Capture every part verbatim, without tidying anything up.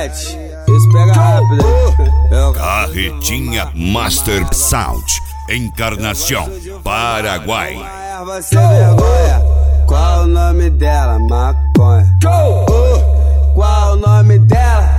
Ariete, isso pega rápido aí. Carretinha Master Sound, Encarnação, Paraguai. Erva sem vergonha, qual o nome dela? Maconha. Qual o nome dela?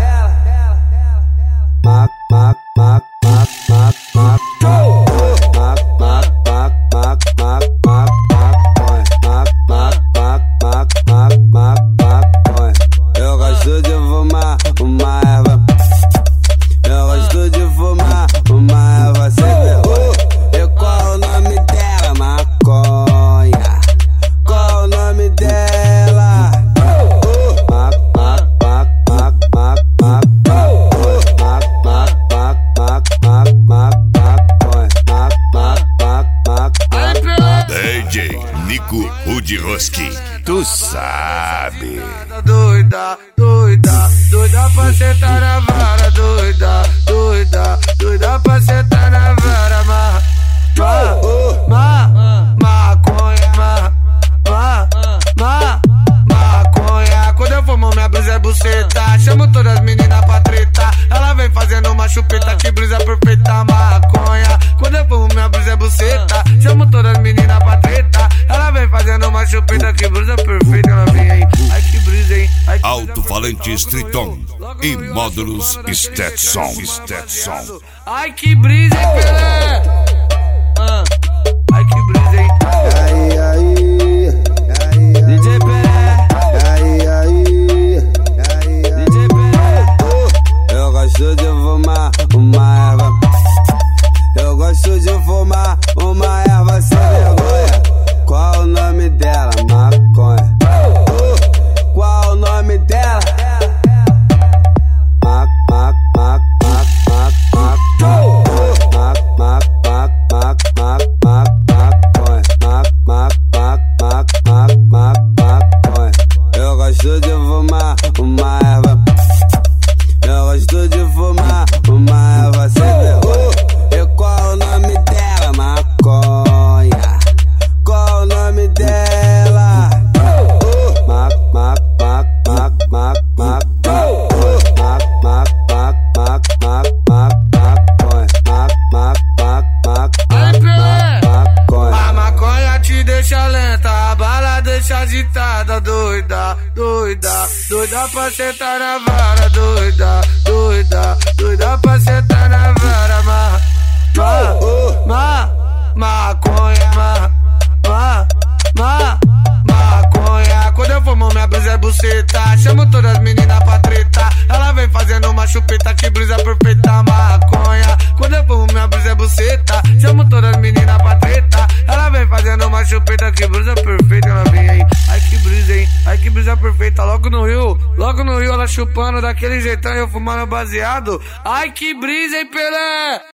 Mac, mac, mac, mac, mac, mac, mac, mac, mac, mac, mac, mac, maconha. Mac, mac, mac, mac, mac, mac, maconha. Eu gosto de fumar uma erva. Eu gosto de fumar uma erva sem vergonha. E qual o nome dela? Maconha. Qual o nome dela? Mac, mac, mac, mac, mac, mac, mac, mac, mac, mac, mac, mac, maconha. Mac, mac, mac, mac, mac, mac. D J Nico Rudiroski, tu sabe. Doida, doida, doida pra sentar na vara. Doida, doida, doida pra sentar na vara. Ma, ma, ma, maconha, ma, ma, ma, maconha. Quando eu fumo minha brisa é buceta. Chamo todas as meninas pra treta. Ela vem fazendo uma chupeta, que brisa perfeita, maconha. Quando eu fumo minha brisa é buceta. Chamo todas as meninas pra treta. Ela vem fazendo uma chupeta, que brisa perfeita. Ela vem aí, ai que brisa, hein? Alto-falante Triton e módulos Stetson. Stetson. Ai que brisa, hein, Pelé? Ah, ai que brisa, hein? Aí, aí, D J Pelé. Aí, aí, D J Pelé. Eu gosto de fumar uma erva. Eu gosto de fumar uma erva sem vergonha. Qual o nome dela? Maconha. Qual o nome dela? Mac, mac, mac, mac, mac, mac, mac, mac, mac, mac, mac, mac, maconha. Mac, mac, mac, mac, mac, mac, maconha. Eu gosto de fumar uma erva. Eu gosto de fumar uma erva sem vergonha. E qual o nome dela? Maconha. Qual o nome dela? Mac, mac, mac, mac, mac, mac, mac, mac, mac, mac, mac, mac, maconha. Mac, mac, mac, mac, mac, mac, maconha. A maconha te deixa lenta, a bala deixa agitada. Doida, doida, doida pra sentar na vara. Doida, doida, doida pra sentar na vara. Ma, ma, ma, maconha, ma, ma, ma, maconha. Quando eu fumo minha brisa é buceta. Chamo todas as meninas pra treta. Ela vem fazendo uma chupeta, que brisa perfeita, maconha. Quando eu fumo minha brisa é buceta. Chamo todas as meninas pra treta. Ela vem fazendo uma chupeta, que brisa perfeita. Ela vem aí, ai que brisa, hein? Ai que brisa perfeita. Logo no Rio, logo no Rio ela chupando daquele jeitão e eu fumando baseado. Ai que brisa, hein, Pelé?